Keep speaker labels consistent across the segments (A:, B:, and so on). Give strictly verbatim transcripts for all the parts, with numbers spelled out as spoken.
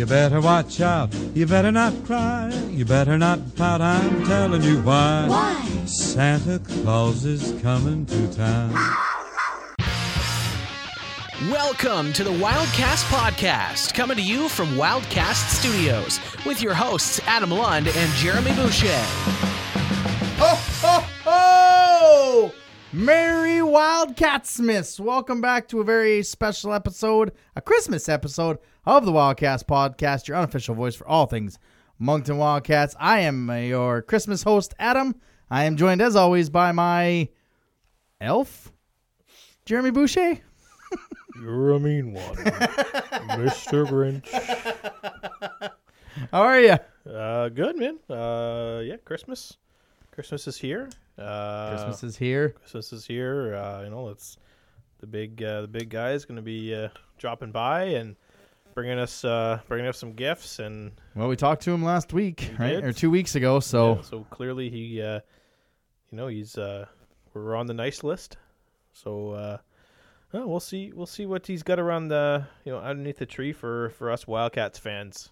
A: You better watch out, you better not cry, you better not pout, I'm telling you why.
B: Why?
A: Santa Claus is coming to town.
C: Welcome to the Wildcast Podcast, coming to you from Wildcast Studios, with your hosts Adam Lund and Jeremy Boucher.
D: Ho, ho, ho! Merry Wildcatsmas! Welcome back to a very special episode, a Christmas episode of the Wildcast Podcast, your unofficial voice for all things Moncton Wildcats. I am your Christmas host, Adam. I am joined, as always, by my elf, Jeremy Boucher.
E: You're a mean one, Mister Grinch.
D: How are you?
E: Uh, good, man. Uh, yeah, Christmas. Christmas is here. Uh,
D: Christmas is here.
E: Christmas is here. Uh, you know, it's the big, uh, the big guy is going to be uh, dropping by and bringing us, uh, bringing us some gifts. And
D: Well, we talked to him last week,
E: We
D: right,
E: did.
D: or two weeks ago. So
E: yeah, so clearly he, uh, you know, he's uh, we're on the nice list. So. Uh, Oh, we'll see. We'll see what he's got around the, you know, underneath the tree for, for us Wildcats fans.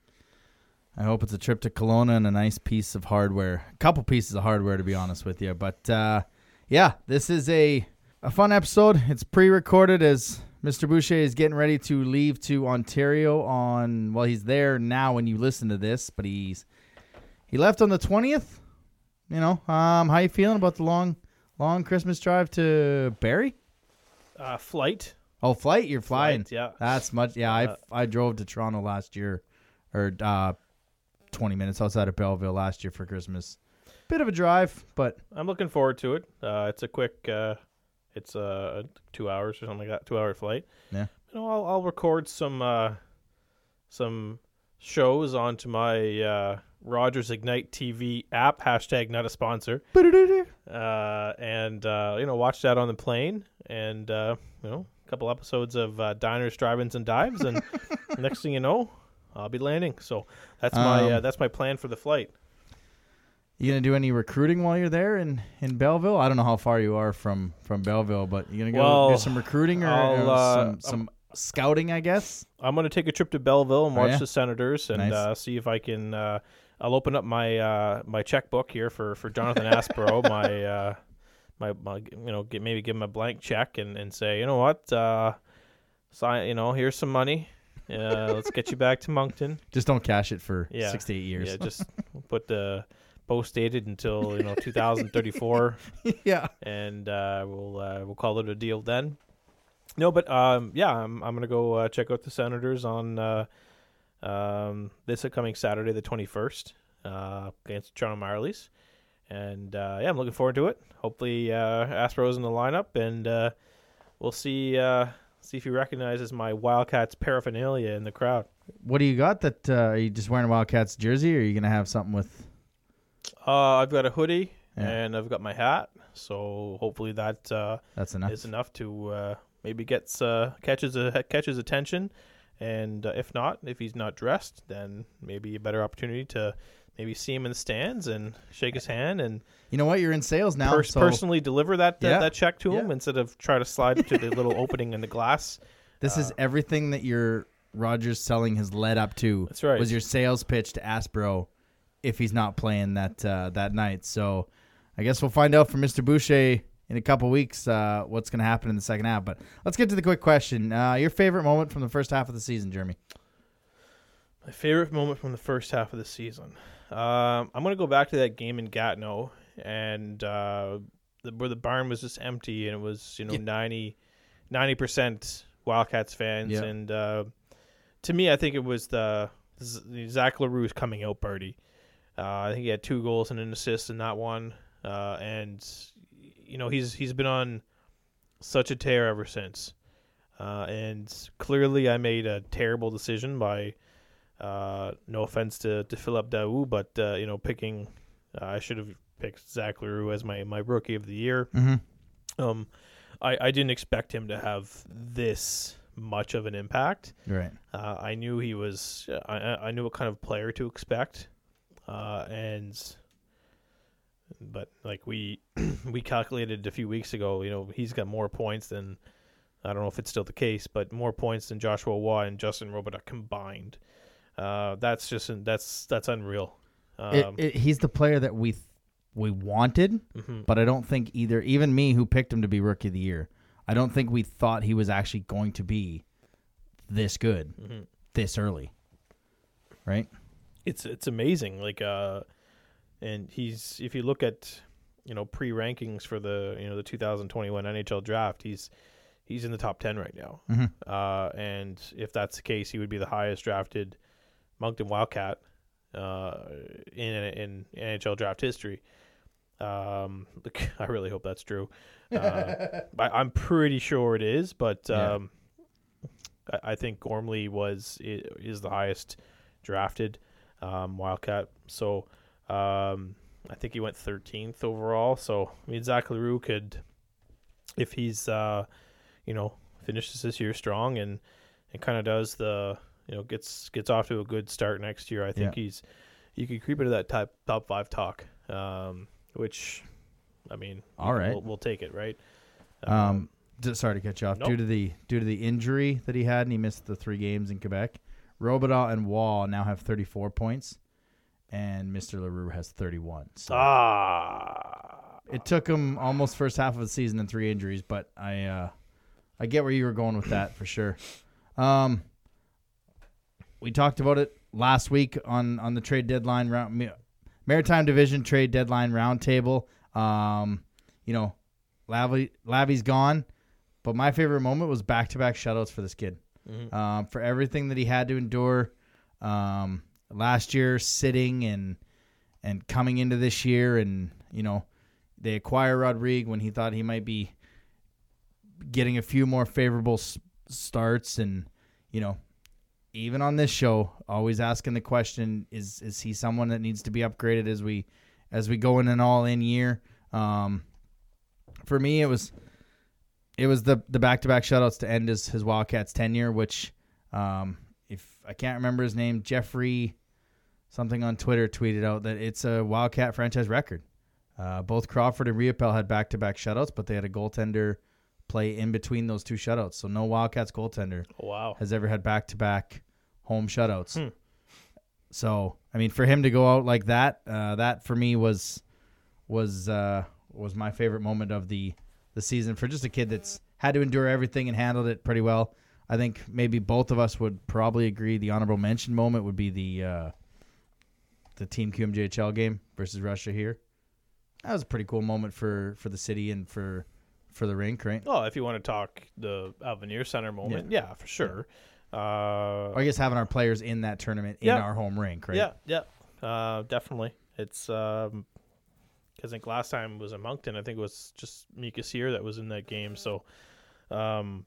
D: I hope it's a trip to Kelowna and a nice piece of hardware. A couple pieces of hardware, to be honest with you. But, uh, yeah, this is a, a fun episode. It's pre-recorded as Mister Boucher is getting ready to leave to Ontario on, well, he's there now when you listen to this, but he's he left on the twentieth. You know, um, how you feeling about the long, long Christmas drive to Barrie?
E: Uh, flight.
D: Oh, flight, you're flying.
E: Flight, yeah.
D: That's much. Yeah,
E: Uh,
D: I I drove to Toronto last year, or uh, twenty minutes outside of Belleville last year for Christmas. Bit of a drive, but
E: I'm looking forward to it. Uh, it's a quick, uh, it's uh, two hours or something like that, two hour flight.
D: yeah.
E: You know, I'll, I'll record some, uh, some shows onto my uh, Rogers Ignite T V app. Hashtag not a sponsor. Uh, and uh, you know, watch that on the plane, and uh, you know, a couple episodes of uh, Diners, Drive-ins, and Dives, and next thing you know, I'll be landing. So that's my
D: Um,
E: uh, that's my plan for the flight.
D: You gonna do any recruiting while you're there in, in Belleville? I don't know how far you are from, from Belleville, but you gonna go
E: Well,
D: do some recruiting or,
E: I'll,
D: or
E: uh,
D: some some scouting, I guess.
E: I'm going to take a trip to Belleville and
D: Oh,
E: watch
D: yeah?
E: the Senators and
D: Nice.
E: uh, see if I can. Uh, I'll open up my uh, my checkbook here for, for Jonathan Aspero. my uh, my my you know get, maybe give him a blank check and, and say, you know what, uh, sign you know here's some money. Uh, let's get you back to Moncton.
D: Just don't cash it for
E: Yeah.
D: six to eight years.
E: Yeah, just put the post dated until you know two thousand thirty-four,
D: yeah.
E: and uh, we'll uh, we'll call it a deal then. No, but um, yeah, I'm I'm gonna go uh, check out the Senators on uh, um, this upcoming Saturday, the twenty-first, uh, against Toronto Marlies, and uh, yeah, I'm looking forward to it. Hopefully, uh, Aspero's in the lineup, and uh, we'll see uh, see if he recognizes my Wildcats paraphernalia in the crowd.
D: What do you got? That uh, are you just wearing a Wildcats jersey, or are you gonna have something with?
E: Uh, I've got a hoodie
D: Yeah.
E: and I've got my hat, so hopefully that uh,
D: That's enough.
E: is enough to uh, maybe gets uh, catches a, catches attention, and uh, if not, if he's not dressed, then maybe a better opportunity to maybe see him in the stands and shake his hand and
D: You know what? You're in sales now.
E: pers-
D: so
E: personally deliver that uh,
D: Yeah.
E: that check to him
D: Yeah.
E: instead of try to slide it to the little opening in the glass.
D: this is everything that your Rogers selling has led up to.
E: That's right.
D: Was your sales pitch to Aspero if he's not playing that uh, that night? So I guess we'll find out from Mister Boucher in a couple weeks uh, what's going to happen in the second half. But let's get to the quick question. Uh, your favorite moment from the first half of the season, Jeremy?
E: My favorite moment from the first half of the season. Um, I'm going to go back to that game in Gatineau, and uh, the, where the barn was just empty, and it was you know
D: Yeah.
E: ninety percent Wildcats fans.
D: Yeah.
E: And uh, to me, I think it was the, the Zach LaRue's coming out party. Uh, I think he had two goals and an assist in that one, uh, and you know he's he's been on such a tear ever since. Uh, and clearly, I made a terrible decision by. Uh, no offense to, to Philip Daou, but uh, you know, picking uh, I should have picked Zach LaRue as my, my rookie of the year.
D: Mm-hmm.
E: Um, I, I didn't expect him to have this much of an impact.
D: Right.
E: Uh, I knew he was. I I knew what kind of player to expect, uh, and but like we we calculated a few weeks ago, you know, he's got more points than I don't know if it's still the case, but more points than Joshua Waugh and Justin Robidoux combined. Uh, that's just that's that's unreal. Um,
D: It, it, he's the player that we th- we wanted,
E: mm-hmm.
D: but I don't think either. Even me, who picked him to be Rookie of the Year, I don't think we thought he was actually going to be this good
E: mm-hmm.
D: this early. Right?
E: It's it's amazing. Like, uh, and he's if you look at you know pre rankings for the you know the two thousand twenty-one N H L draft, he's he's in the top ten right now.
D: Mm-hmm.
E: Uh, and if that's the case, he would be the highest drafted Moncton Wildcat uh, in in N H L draft history. Um, I really hope that's true. Uh, I, I'm pretty sure it is, but um, yeah. I, I think Gormley was is the highest drafted um, Wildcat. So um, I think he went thirteenth overall. So I mean, Zach Leroux could, if he's uh, you know finishes this year strong and and kind of does the you know gets gets off to a good start next year, I think
D: yeah.
E: he's you could creep into that top top five talk. Um, which, I mean,
D: all right,
E: we'll, we'll take it, right?
D: Um, um d- sorry to cut you off.
E: Nope.
D: Due to the due to the injury that he had, and he missed the three games in Quebec. Robidaw and Wall now have thirty-four points, and Mister Leroux has thirty-one. So
E: ah,
D: it took him almost first half of the season and three injuries, but I uh, I get where you were going with that for sure. Um, we talked about it last week on on the trade deadline round. Maritime Division trade deadline roundtable. Um, you know, Lavy, Lavy's gone, but my favorite moment was back-to-back shutouts for this kid.
E: Mm-hmm.
D: Um, for everything that he had to endure um, last year, sitting and and coming into this year, and you know, they acquire Rodrigue when he thought he might be getting a few more favorable s- starts, and you know. Even on this show, always asking the question: Is is he someone that needs to be upgraded as we as we go in an all in year? Um, for me, it was it was the the back to back shutouts to end his his Wildcats tenure. Which, um, if I can't remember his name, Jeffrey something on Twitter tweeted out that it's a Wildcat franchise record. Uh, both Crawford and Riopel had back to back shutouts, but they had a goaltender play in between those two shutouts. So no Wildcats goaltender
E: oh, wow.
D: has ever had back-to-back home shutouts.
E: Hmm.
D: So, I mean, for him to go out like that, uh, that for me was was uh, was my favorite moment of the, the season for just a kid that's had to endure everything and handled it pretty well. I think maybe both of us would probably agree the honorable mention moment would be the uh, the Team Q M J H L game versus Russia here. That was a pretty cool moment for, for the city and for for the rink, right?
E: Oh, if you want to talk the Avenir Center moment, yeah, yeah for sure. Uh,
D: or I guess having our players in that tournament in
E: yeah.
D: our home rink, right?
E: Yeah, yeah, uh, definitely. It's because um, I think last time was in Moncton. I think it was just Mika Sear that was in that game. So, um,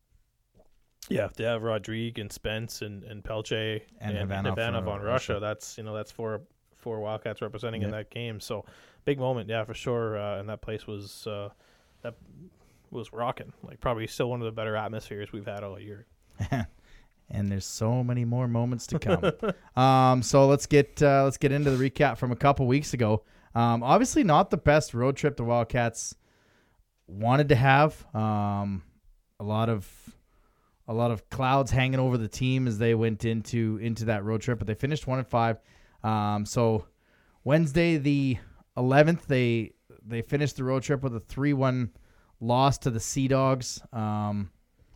E: yeah, to have Rodrigue and Spence and and Pelche
D: and,
E: and
D: Ivanov,
E: Ivanov on Russia,
D: Russia,
E: that's you know that's four four Wildcats representing
D: yep.
E: in that game. So big moment, yeah, for sure. Uh, and that place was. Uh, That was rocking. Like probably still one of the better atmospheres we've had all year.
D: And there's so many more moments to come. um, so let's get uh, let's get into the recap from a couple weeks ago. Um, obviously not the best road trip the Wildcats wanted to have. Um, a lot of a lot of clouds hanging over the team as they went into into that road trip, but they finished one and five. Um, so Wednesday the eleventh, they they finished the road trip with a three one loss to the Sea Dogs. Um,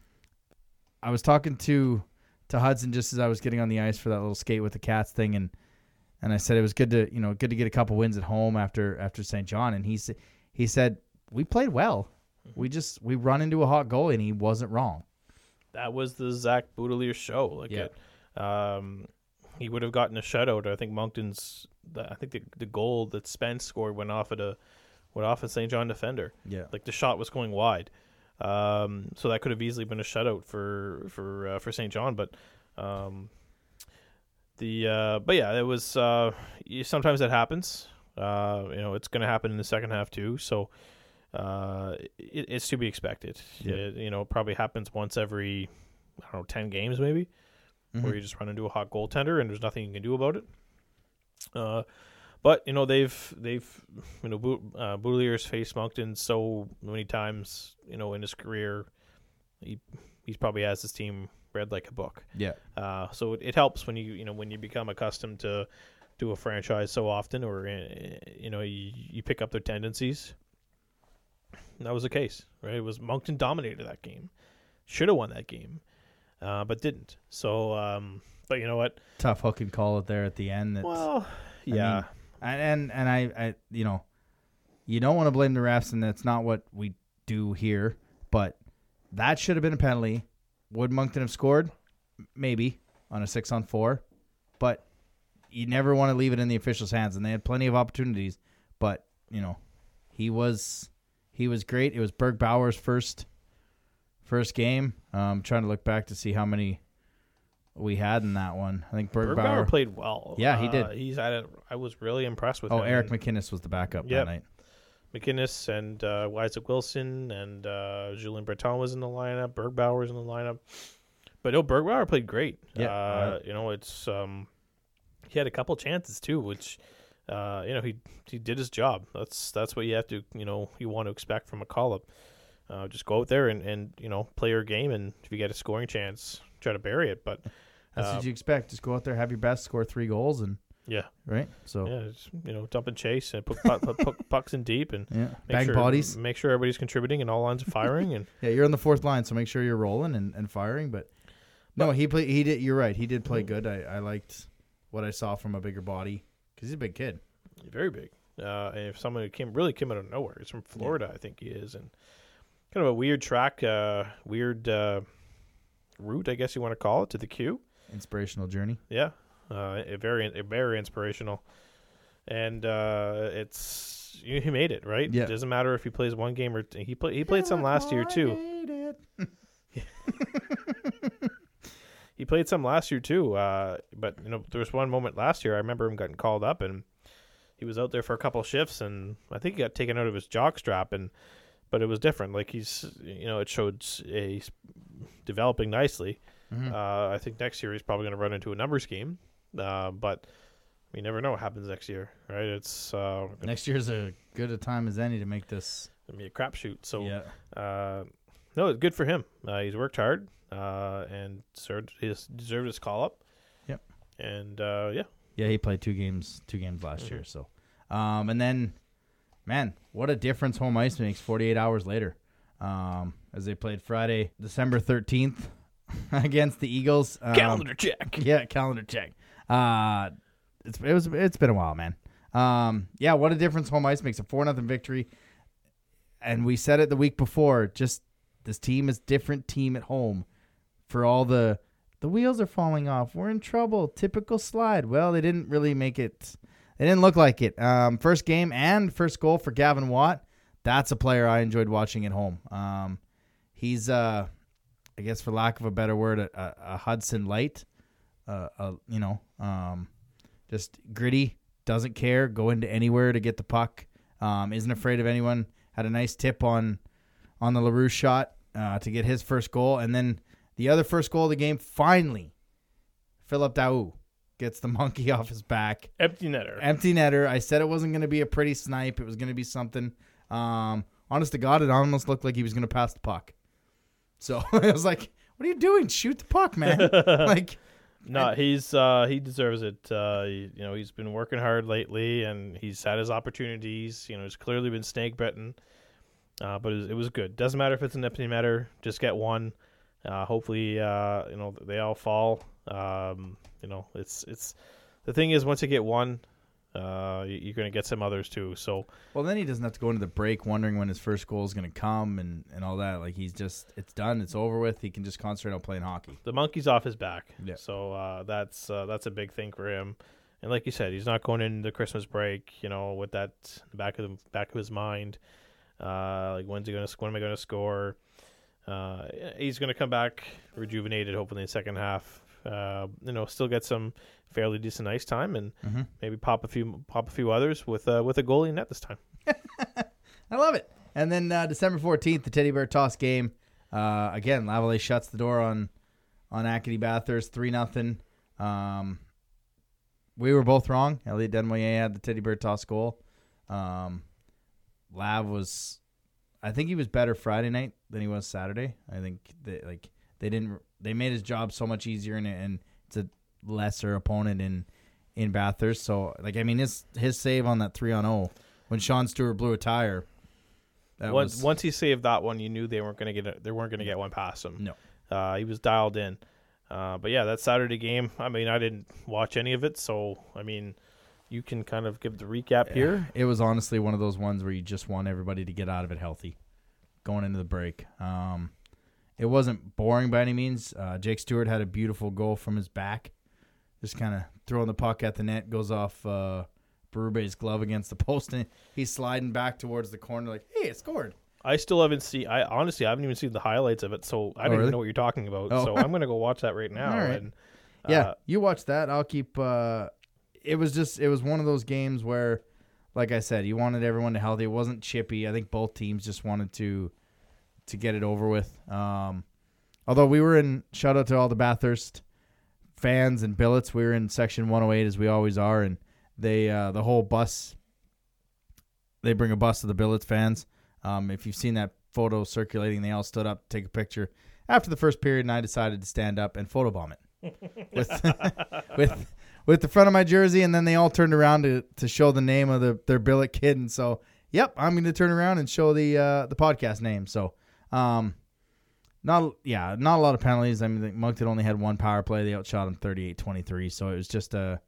D: I was talking to to Hudson just as I was getting on the ice for that little skate with the Cats thing, and and I said it was good to you know good to get a couple wins at home after after Saint John, and he said he said we played well. We just we run into a hot goal, and he wasn't wrong.
E: That was the Zach Boudelier show. Like
D: yeah.
E: it, um, he would have gotten a shutout. I think Moncton's. I think the the goal that Spence scored went off at a. went off a Saint John defender.
D: Yeah.
E: Like the shot was going wide. Um, so that could have easily been a shutout for for uh, for Saint John, but um, the uh, but yeah, it was uh, sometimes that happens. Uh, you know, it's going to happen in the second half too. So uh, it, it's to be expected.
D: Yeah.
E: It, you know, it probably happens once every I don't know ten games maybe, mm-hmm. where you just run into a hot goaltender and there's nothing you can do about it. Uh, But you know they've they've you know Bo- uh, Boudelier's faced Moncton so many times you know in his career. He he's probably has his team read like a book.
D: Yeah.
E: Uh, so it, it helps when you you know when you become accustomed to to a franchise so often, or uh, you know you, you pick up their tendencies. And that was the case, right? It was Moncton dominated that game, should have won that game, uh, but didn't. So, um, but you know what?
D: Tough hook and call it there at the end. That's,
E: Well,
D: I
E: yeah,
D: mean, and and, and I, I, you know, you don't want to blame the refs, and that's not what we do here. But that should have been a penalty. Would Moncton have scored? Maybe on a six on four, but you never want to leave it in the officials' hands, and they had plenty of opportunities. But you know, he was he was great. It was Berg Bauer's first first game. Um, trying to look back to see how many we had in that one. I think Berg,
E: Berg
D: Bauer,
E: Bauer played well.
D: Yeah, he did.
E: Uh, he's had it. I was really impressed with
D: Oh,
E: him.
D: Eric McInnes was the backup
E: Yep.
D: that night.
E: McInnes and uh, Isaac Wilson and uh, Julien Breton was in the lineup. Berg Bauer was in the lineup. But no, Berg Bauer played great.
D: Yeah.
E: Uh, you know, it's um, he had a couple chances too, which uh, you know he he did his job. That's that's what you have to you know you want to expect from a call up. Uh, just go out there and, and you know play your game, and if you get a scoring chance, try to bury it. But
D: That's
E: uh,
D: what you expect. Just go out there, have your best, score three goals, and
E: yeah,
D: right. So
E: yeah, just, you know, dump and chase and put, put, put pucks in deep and
D: yeah,
E: make
D: bang
E: sure,
D: bodies.
E: Make sure everybody's contributing and all lines are firing. And
D: Yeah, you're on the fourth line, so make sure you're rolling and, and firing. But no, he played. He did. You're right. He did play good. I, I liked what I saw from a bigger body because he's a big kid.
E: very big. Uh, and if someone who came really came out of nowhere, he's from Florida, I think he is, and kind of a weird track, uh, weird uh, route, I guess you want to call it, to the Q.
D: Inspirational journey.
E: Yeah, uh, a very, a very inspirational, and uh, it's he made it right.
D: Yeah.
E: It doesn't matter if he plays one game or t- he played. He played some last year too. He played some last year too. Uh, but you know, there was one moment last year I remember him getting called up, and he was out there for a couple shifts, and I think he got taken out of his jock strap, and but it was different. Like he's, you know, it showed a he's developing nicely.
D: Mhm.
E: Uh, I think next year he's probably going to run into a numbers game, uh, but we never know what happens next year, right? It's uh,
D: Next year's a good a time as any to make this.
E: gonna be a crapshoot. So
D: yeah.
E: uh, no, it's good for him. Uh, he's worked hard uh, and deserved his deserved his call up.
D: Yep.
E: And uh, yeah,
D: Yeah, he played two games, two games last
E: Mhm.
D: year. So, um, and then, man, what a difference home ice makes forty-eight hours later. Um, as they played Friday, December thirteenth against the Eagles. Um,
E: calendar check.
D: Yeah, calendar check. Uh, it's it was it's been a while, man. Um, yeah, what a difference home ice makes. A four nothing victory, and we said it the week before. Just this team is different team at home. For all the the wheels are falling off, we're in trouble. Typical slide. Well, they didn't really make it. They didn't look like it. Um, first game and first goal for Gavin Watt. That's a player I enjoyed watching at home. Um, he's uh. I guess for lack of a better word, a, a, a Hudson Light, uh, a, you know, um, just gritty, doesn't care, go into anywhere to get the puck, um, isn't afraid of anyone. Had a nice tip on on the LaRue shot uh, to get his first goal, and then the other first goal of the game. Finally, Philip Daou gets the monkey off his back.
E: Empty netter.
D: Empty netter. I said it wasn't going to be a pretty snipe. It was going to be something. Um, honest to God, it almost looked like he was going to pass the puck. So I was like, "What are you doing? Shoot the puck, man!" Like,
E: No, he's uh, he deserves it. Uh, you know, he's been working hard lately, and he's had his opportunities. You know, he's clearly been snake bitten, uh, but it was, it was good. Doesn't matter if it's an empty netter, just get one. Uh, hopefully, uh, you know, they all fall. Um, you know, it's it's the thing is once you get one, uh, you're going to get some others too. So
D: well, then he doesn't have to go into the break wondering when his first goal is going to come and, and all that. Like, he's just, it's done, it's over with. He can just concentrate on playing hockey.
E: the monkey's off his back.
D: Yeah.
E: So uh, that's uh, that's a big thing for him. And like you said, he's not going into Christmas break, you know, with that in the back of the back of his mind. Uh, like when's he gonna when am I gonna score? Uh, he's gonna come back rejuvenated, hopefully in the second half. Uh, you know, still get some fairly decent ice time, and
D: Mm-hmm.
E: maybe pop a few pop a few others with uh, with a goalie in net this time.
D: I love it. And then uh, December fourteenth, the Teddy Bear Toss game. Uh, again, Lavallee shuts the door on on Acadie Bathurst, three nothing. Um, we were both wrong. Elliot Denmoyer had the Teddy Bear Toss goal. Um, Lav was, I think he was better Friday night than he was Saturday. I think that, like they didn't. They made his job so much easier, and, and it's a lesser opponent in in Bathurst. So, like, I mean, his his save on that three on zero when Sean Stewart blew a tire. That
E: once
D: was,
E: once he saved that one, you knew they weren't going to get a, they weren't going to get one past him.
D: No,
E: uh, he was dialed in. Uh, but yeah, that Saturday game. I mean, I didn't watch any of it, so I mean, you can kind of give the recap here.
D: It was honestly one of those ones where you just want everybody to get out of it healthy, going into the break. Um, it wasn't boring by any means. Uh, Jake Stewart had a beautiful goal from his back, just kind of throwing the puck at the net, goes off uh, Berube's glove against the post, and he's sliding back towards the corner like, hey, it scored.
E: I still haven't seen. I honestly, I haven't even seen the highlights of it, so I don't
D: Oh, really?
E: even know what you're talking about.
D: Oh.
E: So I'm gonna go watch that right now.
D: All right.
E: And
D: Yeah,
E: uh,
D: you watch that. I'll keep. Uh, it was just. It was one of those games where, like I said, you wanted everyone to healthy. It wasn't chippy. I think both teams just wanted to, to get it over with. Um, although we were in. Shout out to all the Bathurst fans and billets. We were in section one oh eight as we always are, and they uh, the whole bus. They bring a bus to the billets fans. Um, if you've seen that photo circulating, they all stood up to take a picture after the first period, and I decided to stand up and photobomb it with with with the front of my jersey, and then they all turned around to, to show the name of the their billet kid, and so yep, I'm going to turn around and show the uh, the podcast name. So, um, not yeah, not a lot of penalties. I mean, Moncton only had one power play. They outshot him thirty-eight twenty-three, so it was just a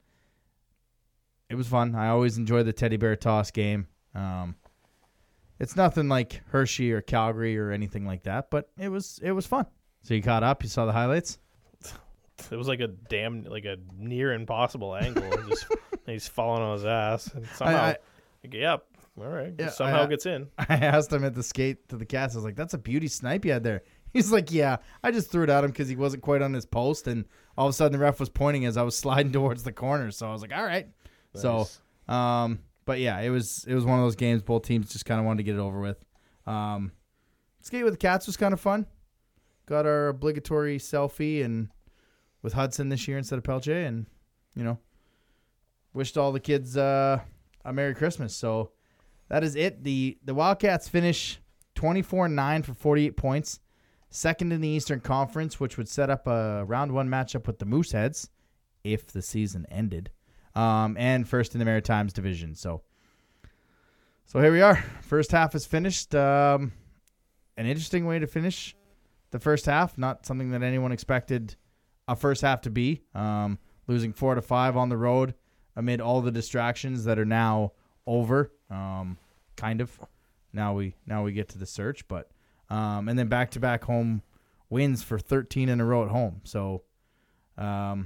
D: it was fun. I always enjoy the teddy bear toss game. Um, It's nothing like Hershey or Calgary or anything like that, but it was it was fun. So you caught up, you saw the highlights?
E: it was like a damn, like a near impossible angle. And just he's falling on his ass, and somehow,
D: I, I,
E: like, yep, all right,
D: Yeah,
E: somehow
D: I-
E: gets in.
D: I asked him at the skate to the cast. I was like, "That's a beauty snipe you had there." He's like, "Yeah, I just threw it at him because he wasn't quite on his post, and all of a sudden the ref was pointing as I was sliding towards the corner." So I was like, "All right." So,
E: Nice.
D: um, but yeah, it was it was one of those games. Both teams just kind of wanted to get it over with. Um, skate with the Cats was kind of fun. Got our obligatory selfie and with Hudson this year instead of Pelche, and you know, wished all the kids uh, a Merry Christmas. So that is it. The the Wildcats finish twenty-four and nine for forty-eight points, second in the Eastern Conference, which would set up a round one matchup with the Mooseheads if the season ended, um, and first in the Maritimes division. So, so here we are. First half is finished. Um, an interesting way to finish the first half. Not something that anyone expected a first half to be. Um, losing four to five on the road amid all the distractions that are now over. Um, kind of. Now we now we get to the search, but um, and then back to back home wins for thirteen in a row at home. So, um,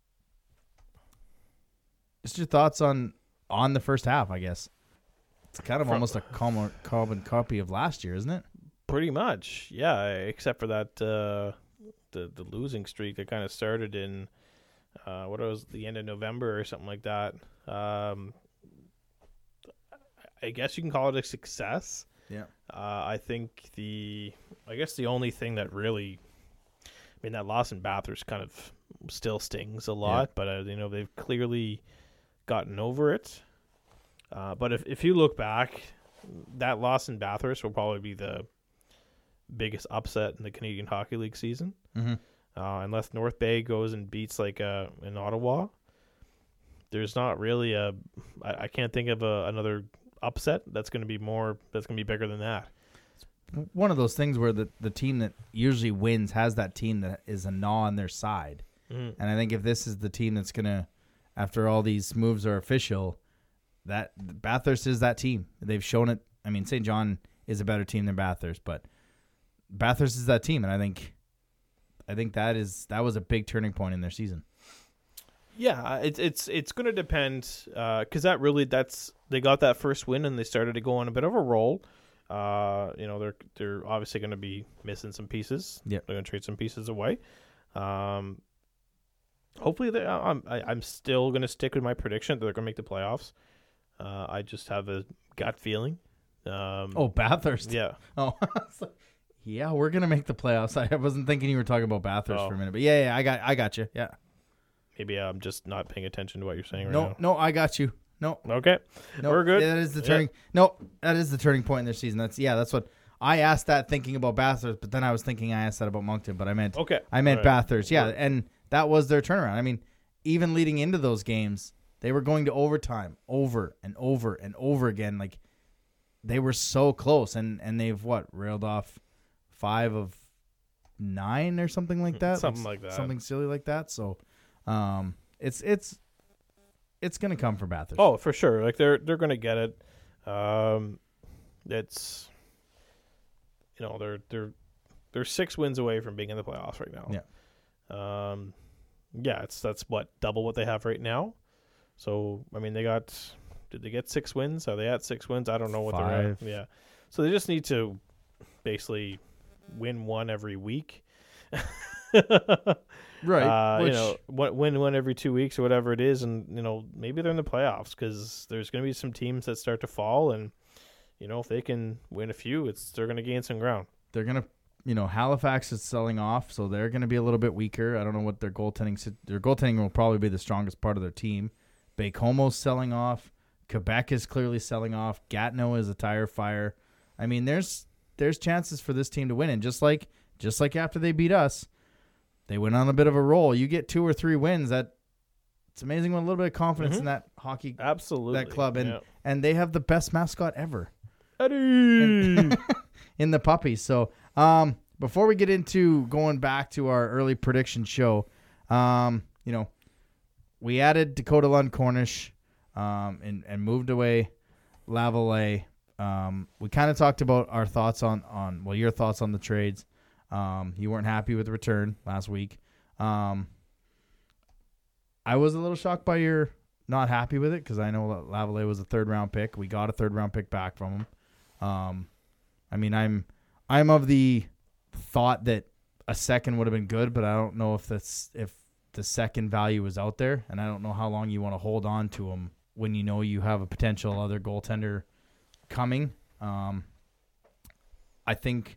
D: just your thoughts on on the first half? I guess it's kind of
E: From-
D: almost a carbon carbon copy of last year, isn't it?
E: Pretty much, yeah. Except for that, uh, the the losing streak that kind of started in uh, what was the end of November or something like that. Um, I guess you can call it a success.
D: Yeah.
E: Uh, I think the, I guess the only thing that really, I mean, that loss in Bathurst kind of still stings a lot, but uh, you know they've clearly gotten over it. Uh, but if if you look back, that loss in Bathurst will probably be the biggest upset in the Canadian Hockey League season,
D: Mm-hmm.
E: uh, unless North Bay goes and beats like uh, in Ottawa. There's not really a, I, I can't think of a, another upset that's going to be more, that's going to be bigger than that.
D: One of those things where the, the team that usually wins has that team that is a gnaw on their side.
E: Mm-hmm.
D: And I think if this is the team that's going to, after all these moves are official, that Bathurst is that team. They've shown it. I mean, Saint John is a better team than Bathurst, but Bathurst is that team. And I think I think that is that was a big turning point in their season.
E: Yeah, it's it's it's going to depend because that really that's they got that first win and they started to go on a bit of a roll. Uh, you know they're they're obviously going to be missing some pieces.
D: Yep.
E: They're going to trade some pieces away. Um, hopefully they. I'm I, I'm still going to stick with my prediction that they're going to make the playoffs. Uh, I just have a gut feeling. Um,
D: Oh, Bathurst.
E: yeah.
D: Oh, yeah, we're gonna make the playoffs. I wasn't thinking you were talking about Bathurst
E: Oh.
D: for a minute, but yeah, yeah, I got, I got you. Yeah.
E: Maybe I'm just not paying attention to what you're saying right
D: No, no, I got you. No,
E: now. Okay.
D: no,
E: We're good.
D: That is the
E: Yeah.
D: turning. No, that is the turning point in their season. That's yeah, that's what I asked that thinking about Bathurst, but then I was thinking I asked that about Moncton, but I meant
E: Okay.
D: I meant
E: Right.
D: Bathurst. Yeah, and that was their turnaround. I mean, even leading into those games, they were going to overtime over and over and over again. Like, they were so close, and, and they've, what, railed off five of nine or something like that?
E: Something like that.
D: Something silly like that. So, um, it's it's it's going to come for Bathurst.
E: Oh, for sure. Like, they're they're going to get it. Um, it's, you know, they're they're they're six wins away from being in the playoffs right now.
D: Yeah.
E: Um, yeah, it's that's what double what they have right now. So I mean, they got. Did they get six wins? Are they at six wins? I don't know what they're at.
D: Five.
E: Yeah. So they just need to basically win one every week.
D: Right.
E: Uh,
D: which,
E: you know, win win one every two weeks or whatever it is, and you know maybe they're in the playoffs because there's going to be some teams that start to fall, and you know if they can win a few, it's they're going to gain some ground.
D: they're going to, you know, Halifax is selling off, so they're going to be a little bit weaker. I don't know what their goaltending, sit- their goaltending will probably be the strongest part of their team. Bakehomo's selling off. Quebec is clearly selling off. Gatineau is a tire fire. I mean, there's there's chances for this team to win, and just like just like after they beat us, they went on a bit of a roll. You get two or three wins, that it's amazing what a little bit of confidence
E: Mhm.
D: in that hockey
E: Absolutely,
D: that club, and
E: yeah.
D: and they have the best mascot ever
E: Eddie!
D: in the puppies. So um, before we get into going back to our early prediction show, um, you know, we added Dakota Lund Cornish um, and, and moved away Lavallee. Um, we kind of talked about our thoughts on, on, well, your thoughts on the trades. Um, you weren't happy with the return last week. Um, I was a little shocked by your not happy with it because I know that Lavallee was a third round pick. We got a third round pick back from him. Um, I mean, I'm I'm of the thought that a second would have been good, but I don't know if that's if the second value is out there, and I don't know how long you want to hold on to him when you know you have a potential other goaltender coming. Um, I think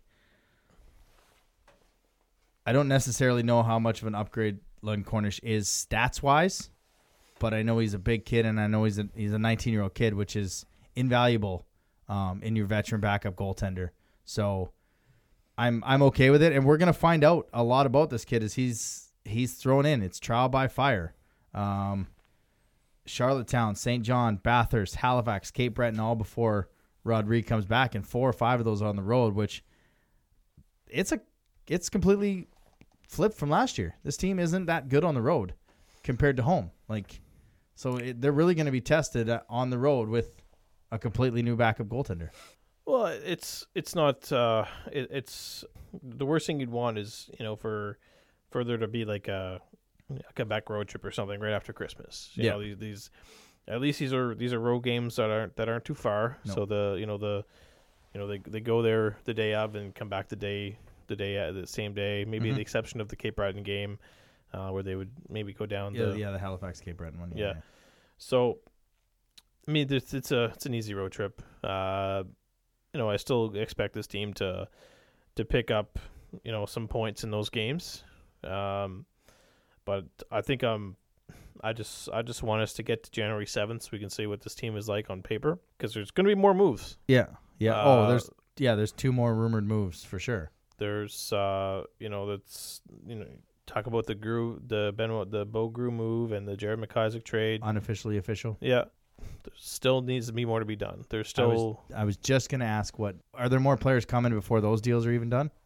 D: I don't necessarily know how much of an upgrade Lund Cornish is stats wise, but I know he's a big kid, and I know he's a he's a nineteen year old kid, which is invaluable um, in your veteran backup goaltender. So I'm I'm okay with it, and we're gonna find out a lot about this kid as he's he's thrown in. It's trial by fire. Um, Charlottetown, Saint John, Bathurst, Halifax, Cape Breton, all before Rodrigue comes back, and four or five of those are on the road, which it's a it's completely flipped from last year. This team isn't that good on the road compared to home. Like, so it, they're really going to be tested on the road with a completely new backup goaltender.
E: Well, it's it's not. Uh, it, it's the worst thing you'd want is you know for for there to be like a, a Quebec road trip or something right after Christmas. You
D: Yeah.
E: know, these, these at least these are these are road games that aren't that aren't too far.
D: No.
E: So the you know the you know they they go there the day of and come back the day the day uh, the same day. Maybe
D: Mhm.
E: the exception of the Cape Breton game, uh, where they would maybe go down.
D: Yeah,
E: the,
D: yeah, the Halifax Cape Breton one.
E: Yeah. So, I mean, it's, it's a it's an easy road trip. Uh, you know, I still expect this team to to pick up, you know, some points in those games. Um, but I think um, I just I just want us to get to January seventh so we can see what this team is like on paper because there's going to be more moves.
D: Yeah, yeah.
E: Uh,
D: oh, there's yeah, there's two more rumored moves for sure.
E: There's uh, you know, that's you know. Talk about the Gru, the Benoit, the Bo Gru move, and the Jared McIsaac trade.
D: Unofficially official.
E: Yeah, there still needs to be more to be done. There's
D: I was,
E: still,
D: I was just gonna ask, what are there more players coming before those deals are even done?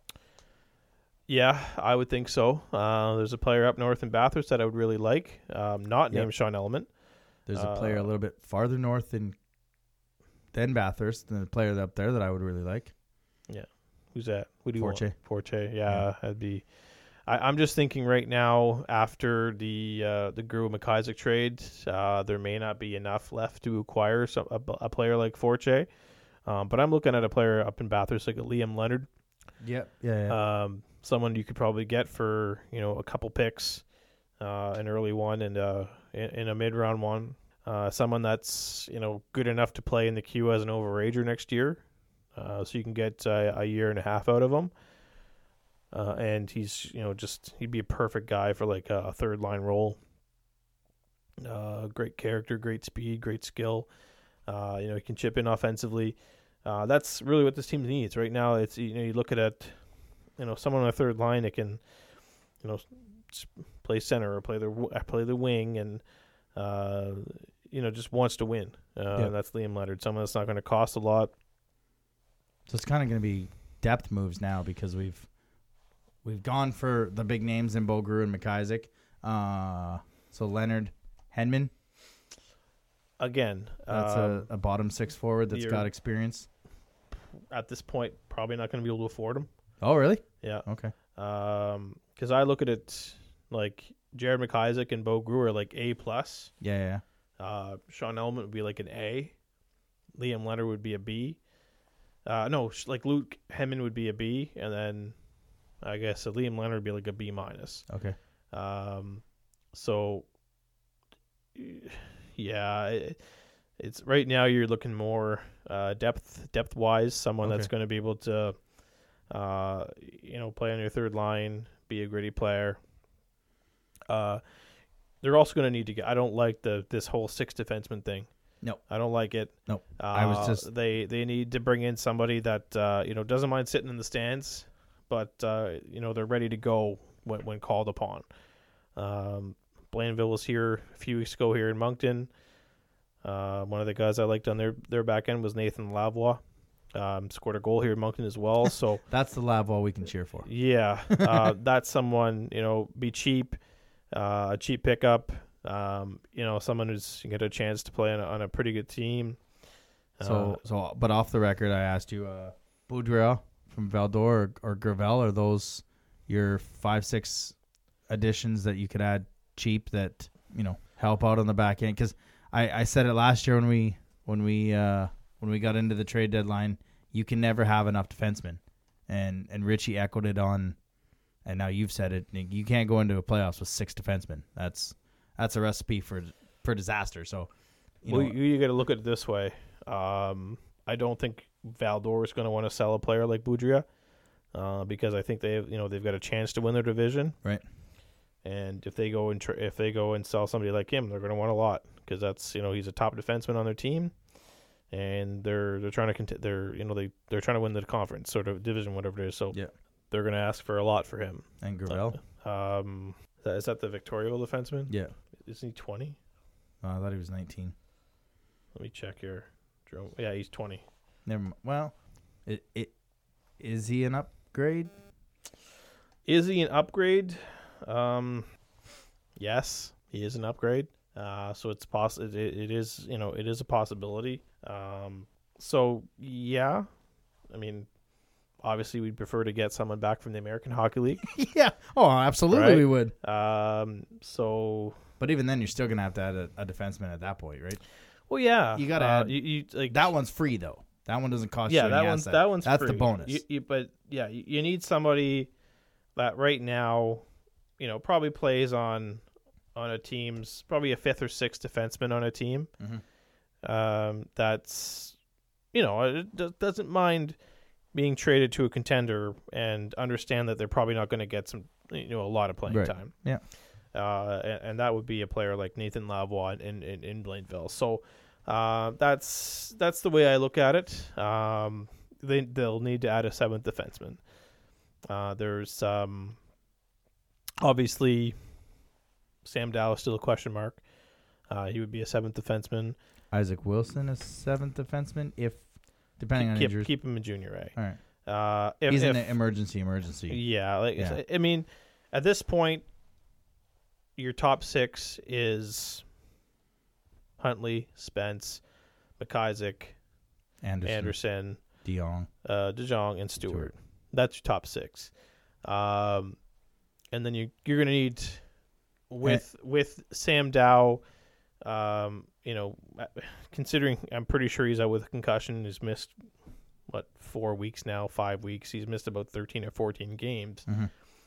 E: yeah, I would think so. Uh, there's a player up north in Bathurst that I would really like, um, not
D: Yep.
E: named Sean Element.
D: There's a player a
E: Uh,
D: little bit farther north than than Bathurst, and a player up there that I would really like.
E: Who's that? Who do you
D: Forte.
E: want? Forte. Yeah,
D: Yeah.
E: that'd be. I, I'm just thinking right now after the uh, the Gru McIsaac trade, uh, there may not be enough left to acquire some, a, a player like Forte. Um, but I'm looking at a player up in Bathurst like a Liam Leonard.
D: Yep. Yeah. yeah.
E: Um, someone you could probably get for you know a couple picks, uh, an early one and uh, in, in a mid round one. Uh, someone that's you know good enough to play in the queue as an overager next year, uh, so you can get uh, a year and a half out of him. Uh, and he's you know just he'd be a perfect guy for like a, a third line role. Uh, great character, great speed, great skill. Uh, you know he can chip in offensively. Uh, that's really what this team needs right now. It's you know you look at it, you know someone on the third line that can, you know, play center or play the play the wing and, uh, you know, just wants to win. Uh,
D: Yeah.
E: That's Liam Leonard, someone that's not going to cost a lot.
D: So it's kind of going to be depth moves now because we've we've gone for the big names in Bogru and McIsaac. Uh, so Leonard, Hedman.
E: Again,
D: That's
E: um,
D: a, a bottom six forward that's
E: you're-
D: got experience.
E: at this point probably not going to be able to afford him.
D: Oh, really?
E: Yeah.
D: Okay.
E: Um, because I look at it like Jared McIsaac and Bo Greer are like A plus.
D: Yeah, yeah, yeah.
E: Uh, Sean Elman would be like an A. Liam Leonard would be a B. Uh, no, sh- like Luke Hedman would be a B, and then I guess uh, Liam Leonard would be like a B minus.
D: Okay.
E: Um, so yeah, it, it's right now you're looking more uh, depth depth wise, someone that's
D: Okay.
E: going to be able to, uh, you know, play on your third line, be a gritty player. Uh, they're also going to need to get. I don't like the this whole six defenseman thing.
D: No.
E: I don't like it.
D: No.
E: Uh,
D: I was just-
E: they they need to bring in somebody that uh, you know doesn't mind sitting in the stands, but uh, you know they're ready to go when when called upon. Um, Blainville was here a few weeks ago here in Moncton. Uh, one of the guys I liked on their their back end was Nathan Lavoie. Um, scored a goal here in Moncton as well. So
D: That's the lab wall we can cheer for.
E: yeah, uh, that's someone, you know, be cheap, uh, a cheap pickup. Um, you know, someone who's get a chance to play on a, on a pretty good team.
D: So,
E: Uh,
D: so, but off the record, I asked you, uh, Boudreaux from Val d'Or or, or Gravel, are those your five, six additions that you could add cheap that, you know, help out on the back end? Because I, I said it last year when we when we uh, when we got into the trade deadline, you can never have enough defensemen, and and Richie echoed it on, and now you've said it. You can't go into a playoffs with six defensemen. That's that's a recipe for for disaster. So, you
E: well,
D: know,
E: you, you got to look at it this way. Um, I don't think Valdor is going to want to sell a player like Boudreaux, uh, because I think they have, you know, they've got a chance to win their division.
D: right.
E: And if they go and tr- if they go and sell somebody like him, they're going to want a lot because that's, you know, he's a top defenseman on their team, and they're they're trying to cont- they're you know they they're trying to win the conference sort of division, whatever it is. So
D: Yeah.
E: they're going to ask for a lot for him.
D: And Gravel.
E: Um, is that, is that the Victoriaville defenseman?
D: Yeah.
E: Isn't he twenty?
D: Uh, I thought he was nineteen.
E: Let me check here. Jerome- Yeah, he's twenty.
D: Never mind. Well, it, it is he an upgrade?
E: Is he an upgrade? Um, yes, he is an upgrade. Uh, so it's poss- it, it is, you know, it is a possibility. Um, so yeah, I mean, obviously we'd prefer to get someone back from the American Hockey League.
D: Yeah. Oh, absolutely
E: Right?
D: we would.
E: Um, so
D: But even then, you're still gonna have to add a, a defenseman at that point, right?
E: well, yeah,
D: You gotta
E: uh,
D: add-
E: you, you like
D: That one's free though. That one doesn't cost
E: yeah,
D: you
E: that
D: any
E: one's
D: asset.
E: that one's
D: That's the
E: free.
D: bonus.
E: You, you, but yeah, you, you need somebody that right now, you know, probably plays on on a team's probably a fifth or sixth defenseman on a team.
D: Mhm.
E: Um, that's you know it do- doesn't mind being traded to a contender and understand that they're probably not going to get some you know a lot of playing
D: Right.
E: time.
D: Yeah.
E: Uh, and, and that would be a player like Nathan Lavoie in in, in Blainville. So. Uh, that's that's the way I look at it. Um, they they'll need to add a seventh defenseman. Uh, there's um, obviously Sam Dow is still a question mark. Uh, he would be a seventh defenseman.
D: Isaac Wilson is seventh defenseman, if depending on
E: keep,
D: injuries.
E: keep him in junior
D: All right.
E: A. Uh, if,
D: He's
E: if,
D: in an emergency. Emergency.
E: yeah, like
D: Yeah.
E: I mean, at this point, your top six is Huntley, Spence, McIsaac,
D: Anderson,
E: Anderson,
D: DeYoung.
E: uh, De Jong, and Stewart.
D: Stewart.
E: That's your top six. Um, and then you you're gonna need with with Sam Dow. Um, you know, considering I'm pretty sure he's out with a concussion. He's missed what four weeks now, five weeks. He's missed about thirteen or fourteen games.
D: Mm-hmm.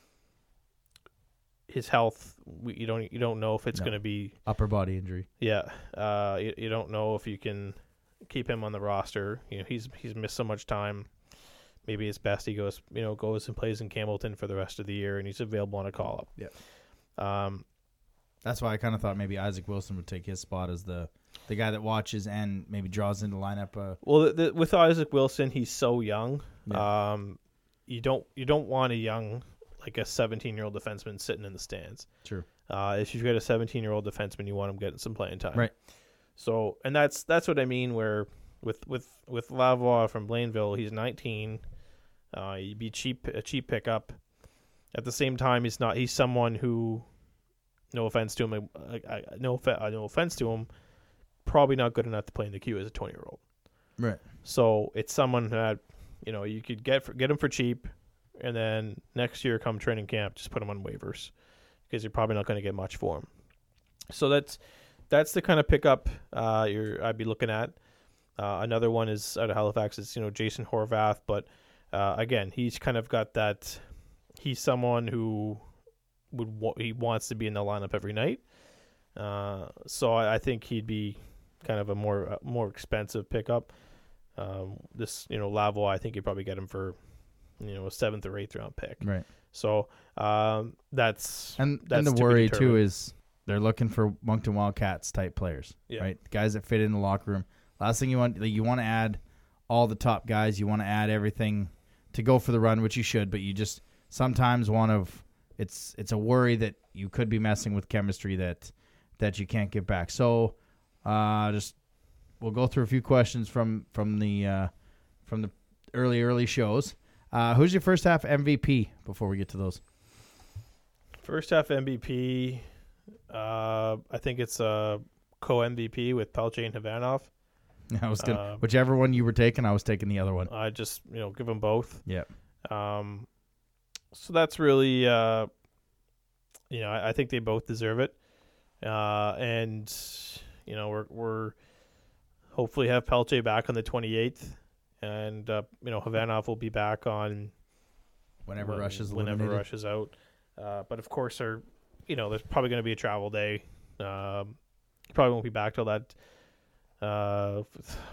E: His health, we, you don't you don't know if it's
D: No.
E: gonna be
D: Upper body injury.
E: yeah. Uh, you, you don't know if you can keep him on the roster. You know, he's he's missed so much time. Maybe it's best he goes, you know, goes and plays in Campbellton for the rest of the year, and he's available on a call up.
D: Yeah.
E: Um,
D: That's why I kind of thought maybe Isaac Wilson would take his spot as the the guy that watches and maybe draws into lineup. Uh,
E: Well, the, the, with Isaac Wilson, he's so young.
D: Yeah.
E: Um, you don't you don't want a young, like a seventeen-year-old defenseman sitting in the stands.
D: True.
E: Uh, if you've got a seventeen-year-old defenseman, you want him getting some playing time.
D: Right.
E: So, and that's that's what I mean. Where with with with Lavoie from Blainville, he's nineteen. Uh, he'd be cheap a cheap pickup. At the same time, he's not. He's someone who, no offense to him, I, I, no uh, no offense to him, probably not good enough to play in the queue as a twenty-year-old.
D: Right.
E: So it's someone that, you know, you could get for, get him for cheap, and then next year come training camp, just put him on waivers because you're probably not going to get much for him. So that's that's the kind of pickup uh, you're I'd be looking at. Uh, another one is out of Halifax is you know Jason Horvath, but uh, again he's kind of got that. He's someone who would wa- he wants to be in the lineup every night. Uh, so I, I think he'd be kind of a more uh, more expensive pickup. Um, this you know Lavoie, I think you'd probably get him for you know a seventh or eighth round pick.
D: Right.
E: So um, that's
D: And
E: that's
D: and
E: to
D: the
E: be
D: worry too
E: determined.
D: is they're looking for Moncton Wildcats type players,
E: Yeah.
D: right? Guys that fit in the locker room. Last thing you want, like, you want to add all the top guys. You want to add everything to go for the run, which you should. But you just sometimes want to. It's it's a worry that you could be messing with chemistry that that you can't get back. So, uh, just we'll go through a few questions from from the uh, from the early early shows. Uh, who's your first half M V P before we get to those?
E: First half M V P. Uh, I think it's a co M V P with Pelche and Havanov.
D: I was gonna,
E: Uh,
D: whichever one you were taking, I was taking the other one.
E: I just you know give them both.
D: Yeah.
E: Um, so that's really uh, you know I, I think they both deserve it. Uh, and you know we're we're hopefully have Pelche back on the twenty-eighth, and uh, you know Havanov will be back on
D: Whenever
E: when-
D: Rush is
E: whenever
D: eliminated.
E: Rush is out. Uh, but of course, our, you know, there's probably going to be a travel day. Um, probably won't be back till that. Uh,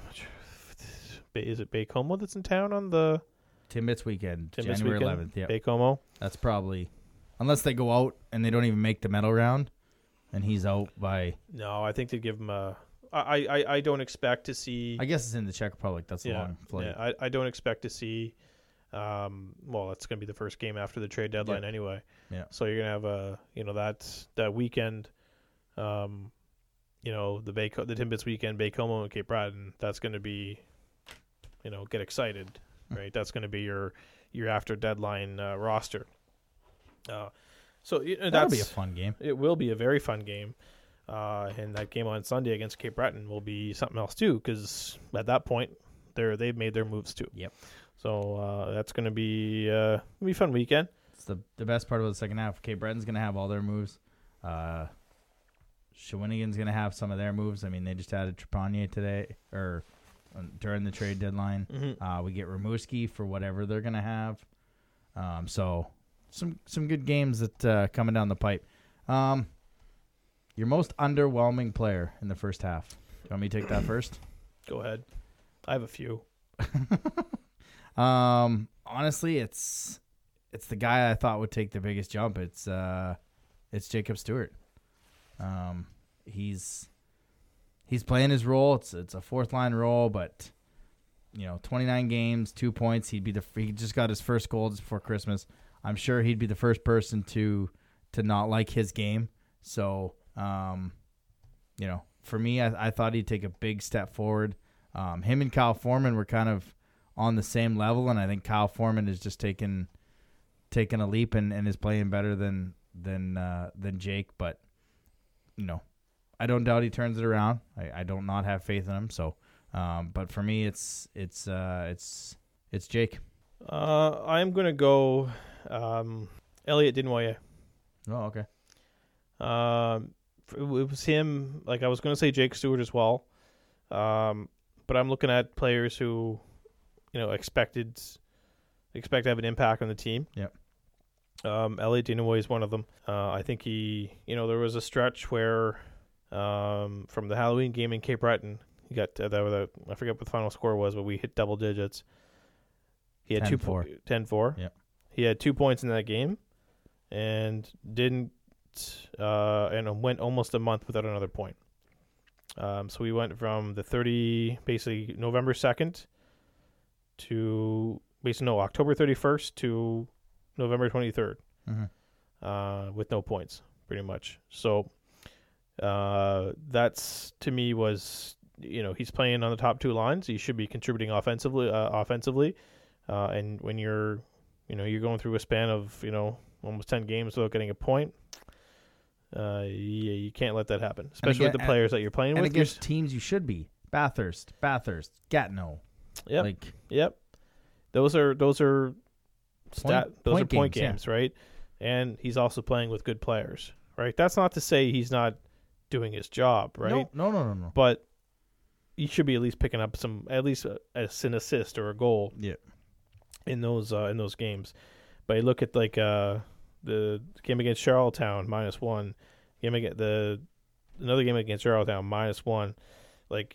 E: is it Bacomo that's in town on the
D: Timbits weekend,
E: Timbits
D: January
E: weekend?
D: eleventh. Yeah,
E: Bacomo?
D: that's probably unless they go out and they don't even make the medal round, and he's out by.
E: No, I think they give him a. I, I, I don't expect to see.
D: I guess it's in the Czech Republic. That's a
E: yeah,
D: long flight.
E: yeah. I, I don't expect to see. Um, well, it's going to be the first game after the trade deadline
D: Yeah.
E: anyway.
D: Yeah.
E: So you're going to have a, you know, that that weekend, um, you know, the Bay, the Timbits weekend, Bacomo and Cape Breton. That's going to be, you know, get excited, right? That's going to be your your after deadline uh, roster. Uh, so you know,
D: That'll
E: that's
D: be a fun game.
E: it will be a very fun game. Uh, and that game on Sunday against Cape Breton will be something else too, because at that point, they're they've made their moves too.
D: Yep.
E: So uh, that's going to be uh, gonna be a fun weekend.
D: It's the the best part about the second half. Cape Breton's gonna have all their moves. Uh, Shawinigan's gonna have some of their moves. I mean, they just added Trepanier today or uh, during the trade deadline.
E: Mm-hmm.
D: Uh, we get Rimouski for whatever they're gonna have. Um, so some some good games that uh, coming down the pipe. Um, your most underwhelming player in the first half. You want me to take that first?
E: Go ahead. I have a few.
D: Um, honestly, it's it's the guy I thought would take the biggest jump. It's uh, it's Jacob Stewart. Um, he's he's playing his role. It's it's a fourth line role, but you know, twenty-nine games, two points. He'd be the he just got his first goal just before Christmas. I'm sure he'd be the first person to to not like his game. So, um, you know, for me, I, I thought he'd take a big step forward. Um, him and Kyle Foreman were kind of on the same level, and I think Kyle Foreman is just taking taking a leap and, and is playing better than than uh, than Jake. But you know, I don't doubt he turns it around. I, I don't not have faith in him. So, um, but for me, it's it's uh, it's it's Jake.
E: Uh, I'm gonna go um, Elliot Dinwiddie.
D: Oh, okay.
E: Um, it was him. Like I was gonna say Jake Stewart as well. Um, but I'm looking at players who, you know, expected expect to have an impact on the team.
D: Yep.
E: Um, Elliot Dinwiddie is one of them. Uh, I think he, you know, there was a stretch where, um, from the Halloween game in Cape Breton, he got uh, that. that I forget what the final score was, but we hit double digits. He had
D: ten
E: two
D: four.
E: po- ten four.
D: Yep.
E: He had two points in that game, and didn't, uh, and went almost a month without another point. Um, so we went from the thirty, basically November second to basically no October thirty-first to November twenty-third,
D: Mm-hmm.
E: uh, with no points, pretty much. So uh, that's to me was, you know, he's playing on the top two lines. He should be contributing offensively, uh, offensively, uh, and when you're, you know, you're going through a span of, you know, almost ten games without getting a point. Uh, yeah, you can't let that happen, especially
D: again,
E: with the players that you're playing
D: And
E: with.
D: against
E: You're-
D: teams you should be. Bathurst, Bathurst, Gatineau.
E: Yep.
D: Like,
E: Yep. Those are those are stat
D: Point-
E: those
D: point
E: are point
D: games, yeah.
E: games, right? And he's also playing with good players, right? That's not to say he's not doing his job, right?
D: no, no, no, no, no.
E: But he should be at least picking up some, at least a, an assist or a goal
D: Yeah.
E: in those uh, in those games. But you look at like uh, the game against Charlottetown, minus one. Game against the another game against Charlottetown, minus one. Like,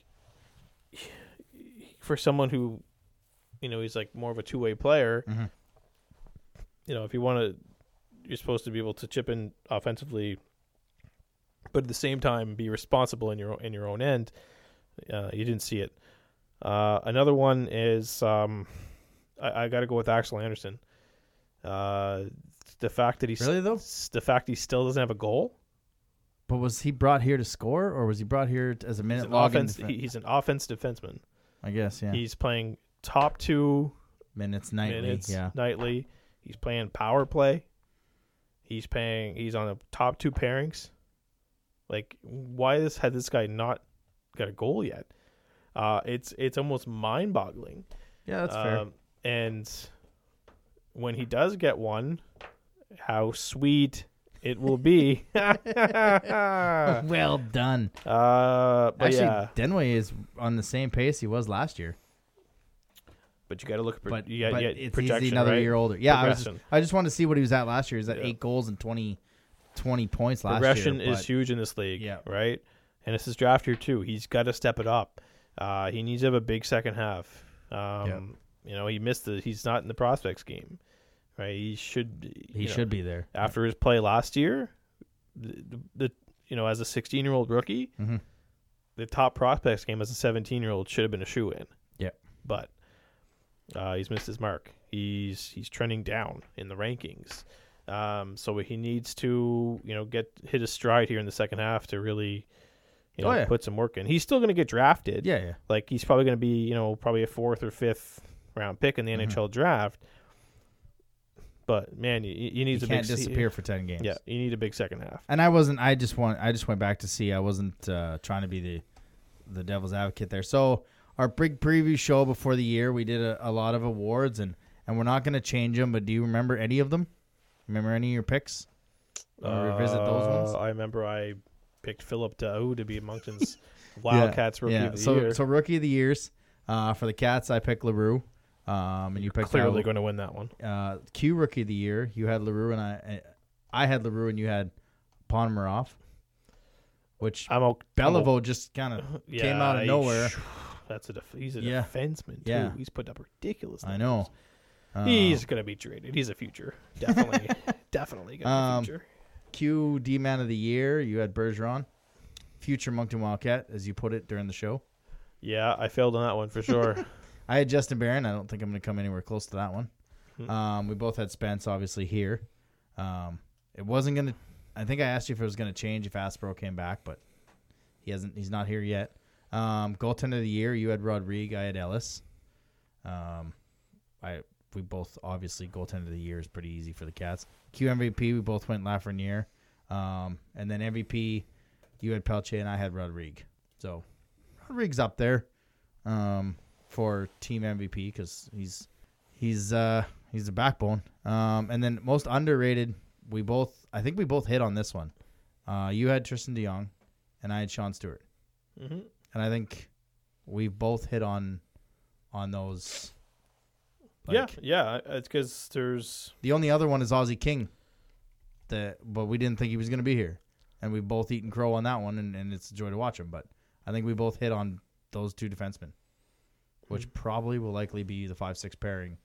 E: for someone who, you know, he's like more of a two way player.
D: Mm-hmm.
E: You know, if you want to, you're supposed to be able to chip in offensively, but at the same time be responsible in your in your own end. Uh, you didn't see it. Uh, another one is um, I, I got to go with Axel Anderson. Uh, the fact that he's
D: Really, though?
E: the fact he still doesn't have a goal.
D: But was he brought here to score, or was he brought here t- as a
E: He's
D: minute
E: an,
D: logging?
E: offense,
D: defen-
E: he, he's an offense defenseman.
D: I guess, yeah.
E: He's playing top two
D: minutes nightly,
E: minutes
D: yeah.
E: nightly. He's playing power play. He's paying. He's on the top two pairings. Like, why this had this guy not got a goal yet? Uh, it's it's almost mind boggling.
D: Yeah, that's fair.
E: Um, and when he does get one, how sweet it will be. uh,
D: Well done.
E: but
D: Actually,
E: yeah,
D: Denway is on the same pace he was last year.
E: but you got to look at pro-
D: But,
E: you got,
D: but
E: you got
D: it's
E: projection,
D: he's another
E: right?
D: year older. Yeah, I, was just,
E: Progression.
D: I just wanted to see what he was at last year. He's at
E: Yeah.
D: eight goals and twenty, twenty points last
E: Progression
D: year.
E: is
D: but-
E: huge in this league,
D: Yeah.
E: right? And this is draft year too. He's got to step it up. Uh, he needs to have a big second half. Um,
D: Yeah.
E: You know, he missed the. He's not in the prospects game, right? He should.
D: He
E: you know,
D: should be there.
E: after his play last year. The, the, the you know, as a sixteen-year-old rookie,
D: Mm-hmm.
E: the top prospects game as a seventeen-year-old should have been a shoe-in.
D: Yeah.
E: But uh, he's missed his mark. He's he's trending down in the rankings. Um, so he needs to, you know, get hit a stride here in the second half to really, you know,
D: Oh, yeah.
E: put some work in. He's still going to get drafted.
D: Yeah, yeah.
E: Like, he's probably going to be, you know, probably a fourth or fifth round pick in the
D: Mhm.
E: N H L draft. But man, you, you need
D: He
E: a
D: can't
E: big
D: disappear for ten games.
E: Yeah, you need a big second half.
D: And I wasn't. I just want. I just went back to see. I wasn't uh, trying to be the the devil's advocate there. So our big preview show before the year, we did a, a lot of awards, and and we're not going to change them. But do you remember any of them? Remember any of your picks? Wanna revisit those ones?
E: Uh, I remember I picked Philip Daou to be Moncton's Wildcats rookie
D: yeah.
E: of the
D: so
E: year.
D: so rookie of the years uh, for the Cats, I picked LaRue, um, and you picked
E: Clearly
D: Daou.
E: going to win that one.
D: Uh, Q rookie of the year, you had LaRue, and I I had LaRue, and you had Ponomarev, which
E: I'm o-
D: Beliveau just kind of
E: I'm o- yeah,
D: came out of
E: he-
D: nowhere.
E: That's a def- he's a
D: Yeah.
E: defenseman too.
D: Yeah.
E: He's put up ridiculous.
D: I
E: Numbers.
D: know. Uh,
E: He's going to be traded. He's a future. Definitely, definitely going to
D: Um,
E: be a future.
D: Q D man of the year, you had Bergeron, future Moncton Wildcat, as you put it during the show.
E: Yeah, I failed on that one for sure.
D: I had Justin Barron. I don't think I'm going to come anywhere close to that one.
E: Hmm.
D: Um, we both had Spence, obviously, here. Um, it wasn't going to. I think I asked you if it was going to change if Aspero came back, but he hasn't. He's not here yet. Um, goaltender of the year, you had Rodrigue. I had Ellis. Um, I we both obviously goaltender of the year is pretty easy for the Cats. Q M V P, we both went Lafreniere. Um, and then M V P, you had Pelche and I had Rodrigue. So Rodrigue's up there um, for team M V P because he's he's uh, he's the backbone. Um, and then most underrated, we both I think we both hit on this one. Uh, you had Tristan DeYoung, and I had Sean Stewart.
E: hmm
D: And I think we both hit on on those.
E: yeah,
D: Like,
E: yeah. It's because there's
D: The only other one is Aussie King. That, but we didn't think he was going to be here, and we both eaten crow on that one, and, and it's a joy to watch him. But I think we both hit on those two defensemen, which
E: Mhm.
D: probably will likely be the five six pairing.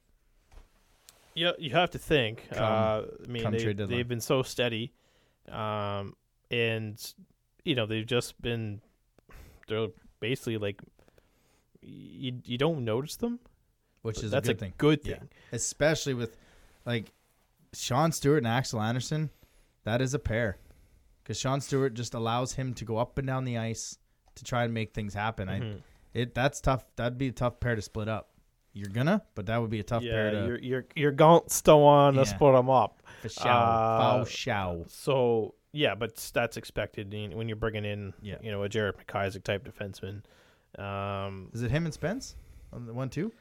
E: Yeah, you have to think.
D: Come-
E: uh, I mean,
D: come
E: they,
D: trade deadline.
E: they've been so steady, um, and you know they've just been they're basically like you you don't notice them,
D: which is
E: that's
D: a good thing.
E: Good
D: Yeah.
E: thing,
D: especially with like Sean Stewart and Axel Anderson. That is a pair, because Sean Stewart just allows him to go up and down the ice to try and make things happen.
E: Mm-hmm.
D: I it that's tough. That'd be a tough pair to split up. You're gonna, but that would be a tough
E: yeah,
D: pair to.
E: you're you're you're going to want to
D: Yeah.
E: split them up.
D: For show,
E: Uh,
D: for show.
E: So yeah, but that's expected when you're bringing in,
D: Yeah.
E: you know, a Jared McIsaac type defenseman. Um,
D: Is it him and Spence on the one two,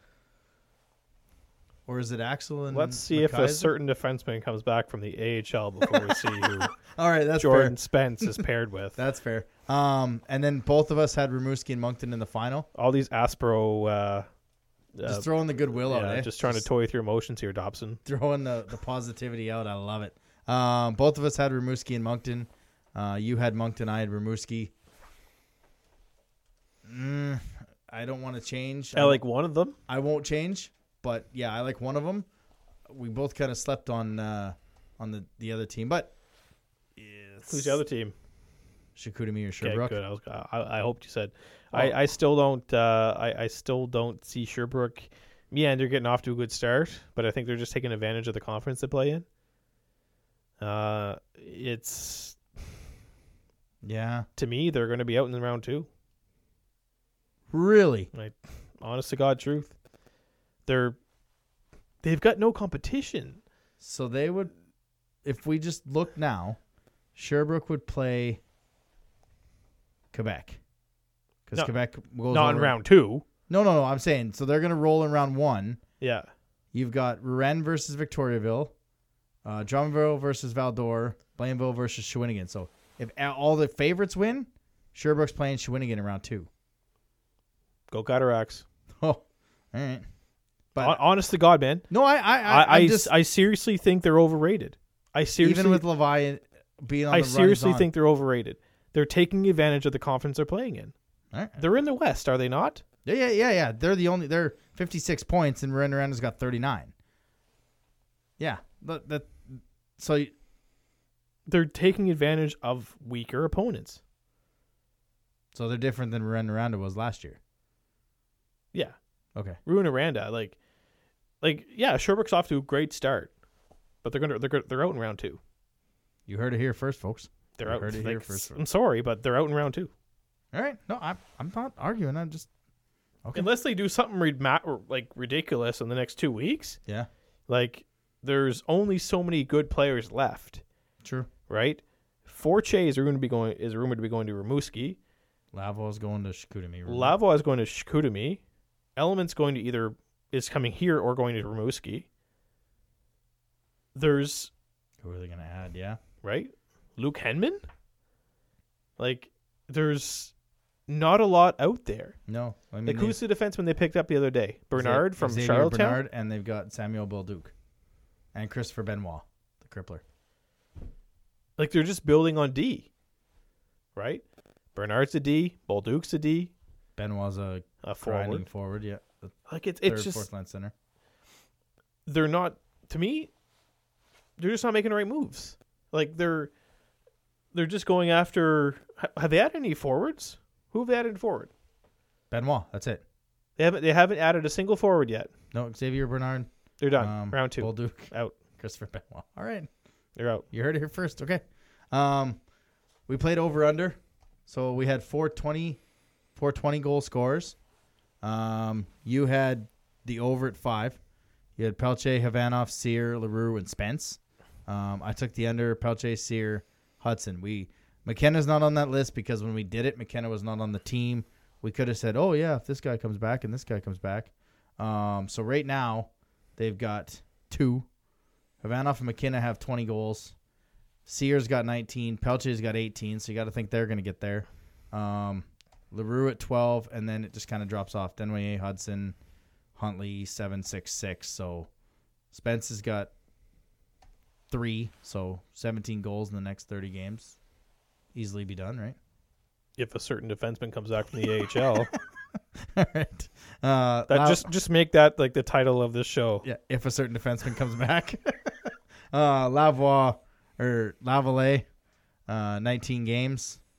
D: or is it Axel and?
E: let's see if a
D: McIsaac?
E: certain defenseman comes back from the A H L before we see who
D: All right, that's
E: Jordan
D: fair.
E: Spence is paired with.
D: That's fair. Um, and then both of us had Rimouski and Moncton in the final.
E: All these Aspro, uh,
D: Just
E: uh,
D: throwing the goodwill out,
E: yeah,
D: eh?
E: just trying to toy through emotions here, Dobson.
D: throwing the, the positivity out. I love it. Um, both of us had Rimouski and Moncton. Uh, you had Moncton, I had Rimouski. Mm, I don't want to change.
E: I like one of them.
D: I won't change, but yeah, I like one of them. We both kind of slept on uh, on the, the other team, but it's
E: Who's the other team?
D: Shakutami or
E: Okay,
D: Sherbrooke.
E: good. I was. I, I hoped you said.
D: Well-
E: I, I still don't. Uh, I I still don't see Sherbrooke. Yeah, and they're getting off to a good start, but I think they're just taking advantage of the conference they play in. Uh, it's
D: Yeah,
E: to me they're going to be out in round two.
D: really.
E: Like, honest to God, truth. They're they've got no competition.
D: So they would, if we just look now, Sherbrooke would play Quebec. Because
E: No,
D: Quebec goes
E: Not in
D: over-
E: round two.
D: No, no, no. I'm saying so they're gonna roll in round one.
E: Yeah.
D: You've got Rennes versus Victoriaville, uh, Drummondville versus Val-d'Or, Blainville versus Shawinigan. So if a- all the favorites win, Sherbrooke's playing Shawinigan in round two.
E: Go Cataracts.
D: Oh, all right. But
E: Hon- Honest to God, man.
D: no, I, I, I,
E: I I,
D: I'm just
E: I seriously think they're overrated. I seriously
D: even with Levi being on
E: I
D: the
E: seriously
D: runs on-
E: think they're overrated. They're taking advantage of the conference they're playing in.
D: All right.
E: They're in the West, are they not?
D: Yeah, yeah, yeah, yeah. They're the only. They're fifty-six points, and Rennes has got thirty-nine. Yeah, that. that so you-
E: They're taking advantage of weaker opponents.
D: so they're different than Rennes was last year.
E: Yeah.
D: Okay.
E: Rouyn-Noranda, like, like yeah, Sherbrooke's off to a great start, but they're gonna they're gonna, they're out in round two.
D: You heard it here first, folks.
E: They're
D: You
E: out.
D: heard it
E: like,
D: here first.
E: I'm sorry, but they're out in round two.
D: All right. No, I'm I'm not arguing. I'm just okay.
E: Unless they do something re- ma- or, like ridiculous in the next two weeks.
D: Yeah.
E: Like, there's only so many good players left,
D: True.
E: right? Forche is going to be going is rumored to be going to Rimouski.
D: Lavo's going to Chicoutimi.
E: Lavoie is going to Chicoutimi. Element's going to either is coming here or going to Rimouski. There's
D: Who are they going to add? Yeah.
E: right, Luke Henman. Like, there's not a lot out there.
D: No. I mean,
E: Like, who's the defenseman they picked up the other day?
D: they-
E: Bernard from
D: Xavier
E: Charlottetown.
D: Bernard, and they've got Samuel Bolduc and Christopher Benoit, the crippler.
E: Like, they're just building on D, right? Bernard's a D. Bolduc's a D.
D: Benoit's a
E: A
D: grinding
E: forward.
D: forward. Yeah. The
E: Like, it's
D: third,
E: it's just
D: fourth line center.
E: they're not, to me, they're just not making the right moves. Like, they're they're just going after. ha- Have they added any forwards? Who have they added forward?
D: Benoit. That's it.
E: They haven't. They haven't added a single forward yet.
D: No, Xavier Bernard.
E: They're done.
D: Um,
E: Round two.
D: Bolduc.
E: Out.
D: Christopher Benoit. All right.
E: They're out.
D: You heard it here first. Okay. Um, we played over under. So we had four twenty, four twenty goal scorers. Um, you had the over at five. You had Pelche, Havanoff, Sear, LaRue, and Spence. Um, I took the under, Pelche, Sear, Hudson. We McKenna's not on that list because when we did it, McKenna was not on the team. We could have said, oh, yeah, if this guy comes back and this guy comes back. Um, so right now, they've got two. Havanoff and McKenna have twenty goals. Sears got nineteen. Pelche's got eighteen, so you got to think they're going to get there. Um, LaRue at twelve, and then it just kind of drops off. Denway, Hudson, Huntley, seven, six, six. So Spence has got three, so seventeen goals in the next thirty games. Easily be done, right?
E: If a certain defenseman comes back from the A H L,
D: All right. Uh,
E: that
D: La-
E: just just make that like the title of this show.
D: Yeah, if a certain defenseman comes back. uh, Lavoie or Lavallee, uh, nineteen games.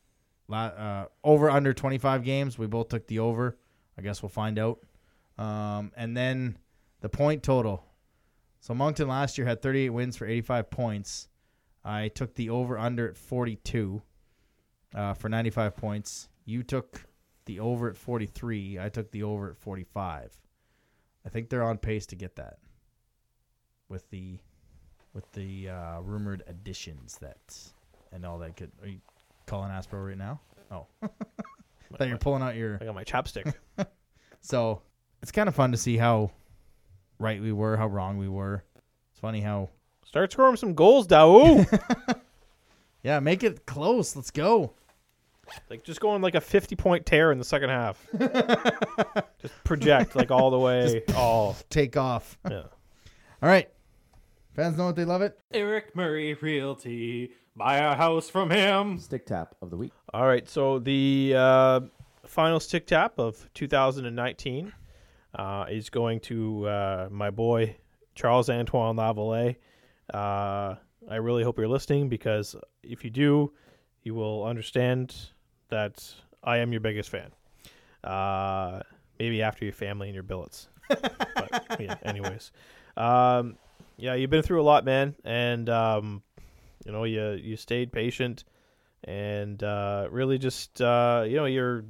D: La- uh, over under twenty-five games. We both took the over. I guess we'll find out. Um, and then the point total. So Moncton last year had thirty-eight wins for eighty-five points. I took the over under at forty-two uh, for ninety-five points. You took the over at forty-three. I took the over at forty-five. I think they're on pace to get that with the with the uh, rumored additions that and all that. Good. Are you calling Aspro right now? Oh, I thought you were pulling out your.
E: I got my chapstick.
D: So it's kind of fun to see how right we were, how wrong we were. It's funny how.
E: Start scoring some goals, Daou.
D: Yeah, make it close. Let's go.
E: Like just going like a fifty-point tear in the second half. Just project like all the way. all
D: Take off.
E: yeah.
D: All right. Fans know what they love it.
B: Eric Murray Realty. Buy a house from him.
F: Stick tap of the week.
E: All right. So the uh, final stick tap of two thousand nineteen uh, is going to uh, my boy Charles Antoine Lavallee. Uh, I really hope you're listening, because if you do, you will understand that I am your biggest fan. Uh, maybe after your family and your billets. But, yeah, anyways. Um, yeah, you've been through a lot, man. And, um, you know, you, you stayed patient and uh, really just, uh, you know, you're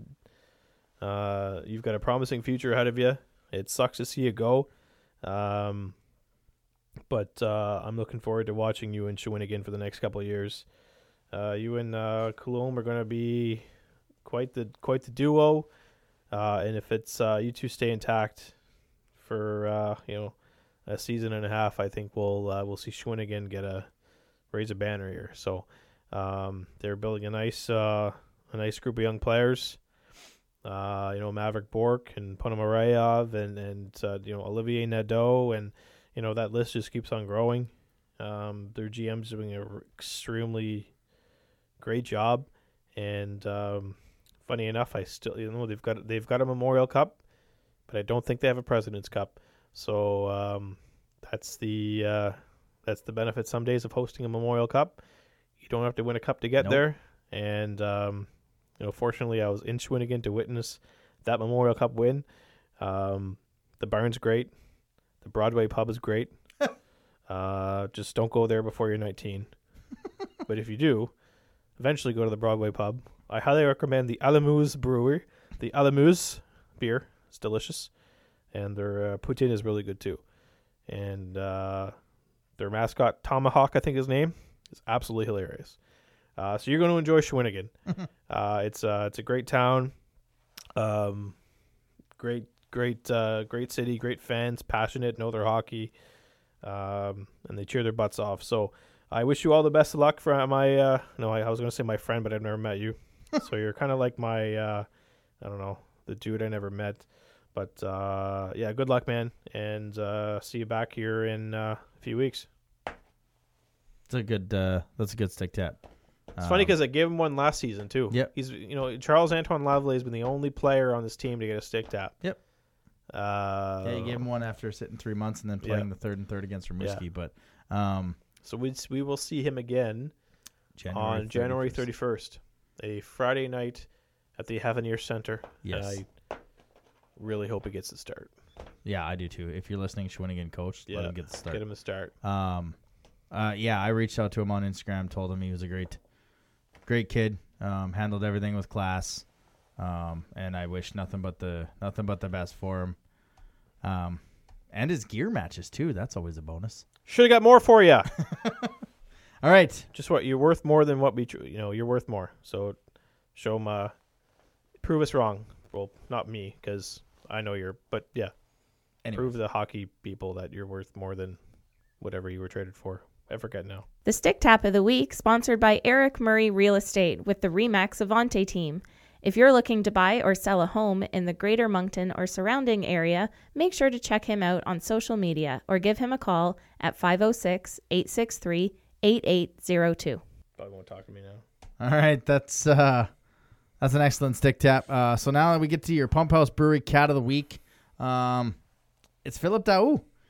E: uh, you've got a promising future ahead of you. It sucks to see you go. Um, but uh, I'm looking forward to watching you and Shawinigan for the next couple of years. Uh, you and uh, Coulombe are going to be quite the quite the duo, uh, and if it's uh, you two stay intact for uh, you know a season and a half, I think we'll uh, we'll see Shawinigan get a raise a banner here. So um, they're building a nice uh, a nice group of young players. Uh, you know, Maverick Bork and Ponomarev and and uh, you know Olivier Nadeau, and you know that list just keeps on growing. Um, their G M's doing an extremely great job, and um, funny enough, I still you know they've got they've got a Memorial Cup, but I don't think they have a President's Cup. So um, that's the uh, that's the benefit some days of hosting a Memorial Cup. You don't have to win a cup to get
D: Nope.
E: there, and um, you know fortunately I was in Shawinigan to witness that Memorial Cup win. Um, the barn's great, the Broadway pub is great. uh, just don't go there before you're nineteen. But if you do, eventually go to the Broadway pub. I highly recommend the Alamuse Brewery. The Alamuse beer is delicious, and their uh, poutine is really good too. And uh, their mascot, Tomahawk, I think his name, is absolutely hilarious. Uh, so you're going to enjoy Shawinigan. uh, it's uh, it's a great town, um, great great uh, great city, great fans, passionate, know their hockey, um, and they cheer their butts off. So I wish you all the best of luck for my, uh, no, I, I was going to say my friend, but I've never met you. So you're kind of like my, uh, I don't know, the dude I never met. But, uh, yeah, good luck, man. And uh, see you back here in uh, a few weeks.
D: It's a good. Uh, that's a good stick tap.
E: It's funny because I gave him one last season, too.
D: Yep.
E: He's, you know, Charles Antoine Lavallee has been the only player on this team to get a stick tap.
D: Yep.
E: Uh,
D: Yeah, you gave him one after sitting three months and then playing
E: Yeah.
D: the third and third against Rimouski.
E: Yeah.
D: But um,
E: So we we will see him again on January thirty-first, a Friday night at the Haveneer Center.
D: Yes.
E: And I really hope he gets the start.
D: Yeah, I do too. If you're listening, Shawinigan coach,
E: Yeah,
D: let him get the start.
E: Get him a start.
D: Um, uh, yeah, I reached out to him on Instagram, told him he was a great, great kid. Um, handled everything with class. Um, and I wish nothing but the nothing but the best for him. Um, and his gear matches too. That's always a bonus.
E: Should have got more for you.
D: All right.
E: Just what you're worth more than what we, tr- you know, you're worth more. So show him, uh, prove us wrong. Well, not me, because I know you're, but yeah,
D: Anyways.
E: prove the hockey people that you're worth more than whatever you were traded for. I forget now.
G: The Stick Tap of the Week, sponsored by Eric Murray Real Estate with the RE/MAX Avante team. If you're looking to buy or sell a home in the Greater Moncton or surrounding area, make sure to check him out on social media or give him a call at five oh six, eight six three, eight eight oh two.
E: Probably won't talk to me now.
D: All right. That's uh, that's an excellent stick tap. Uh, so now we get to your Pump House Brewery Cat of the Week. Um, it's Philip Daou.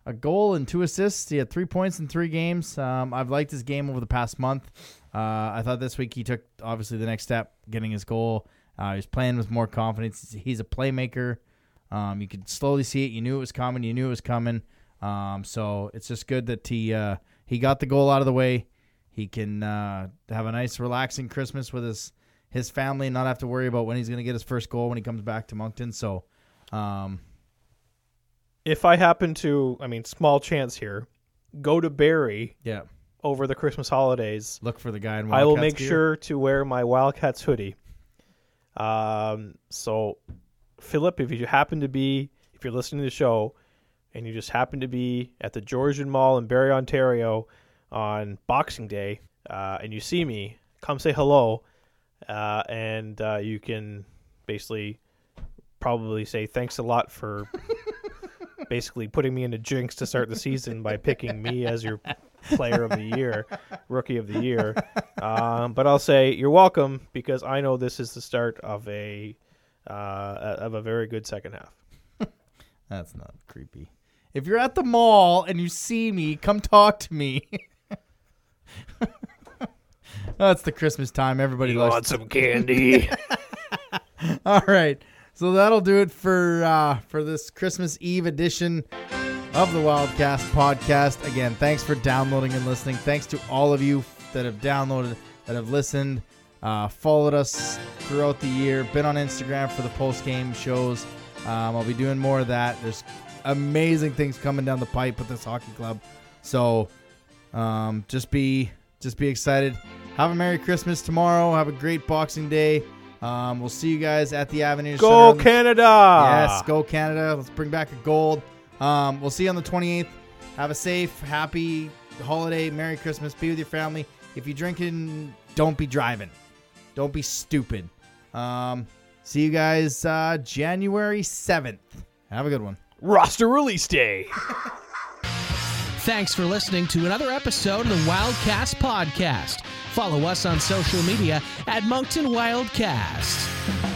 D: a goal and two assists. He had three points in three games. Um, I've liked his game over the past month. Uh, I thought this week he took, obviously, the next step, getting his goal. Uh, he's playing with more confidence. He's a playmaker. Um, you could slowly see it. You knew it was coming. You knew it was coming. Um, so it's just good that he uh, he got the goal out of the way. He can uh, have a nice, relaxing Christmas with his his family and not have to worry about when he's going to get his first goal when he comes back to Moncton. So, um,
E: if I happen to, I mean, small chance here, go to Barrie
D: yeah,
E: over the Christmas holidays,
D: look for the guy in
E: I will
D: Wildcats
E: make
D: gear.
E: sure to wear my Wildcats hoodie. Um, so, Philip, if you happen to be, if you're listening to the show, and you just happen to be at the Georgian Mall in Barrie, Ontario on Boxing Day, uh, and you see me, come say hello, uh, and uh, you can basically probably say thanks a lot for basically putting me in a jinx to start the season by picking me as your player of the year, rookie of the year. Um, but I'll say you're welcome because I know this is the start of a uh, of a very good second half.
D: That's not creepy. If you're at the mall and you see me, come talk to me. Oh, it's the Christmas time. Everybody
E: You
D: loves
E: want some candy?
D: All right. So that'll do it for uh, for this Christmas Eve edition of the Wildcast podcast. Again, thanks for downloading and listening. Thanks to all of you that have downloaded, that have listened, uh, followed us throughout the year, been on Instagram for the post-game shows. Um, I'll be doing more of that. There's amazing things coming down the pipe with this hockey club. So um, just be just be excited. Have a Merry Christmas tomorrow. Have a great Boxing Day. Um, we'll see you guys at the Avenue.
E: Go
D: Center.
E: Canada!
D: Yes, go Canada. Let's bring back a gold. Um, we'll see you on the twenty-eighth. Have a safe, happy holiday. Merry Christmas. Be with your family. If you're drinking, don't be driving. Don't be stupid. Um, see you guys uh, January seventh. Have a good one.
E: Roster release day.
C: Thanks for listening to another episode of the Wildcast Podcast. Follow us on social media at Moncton Wildcast.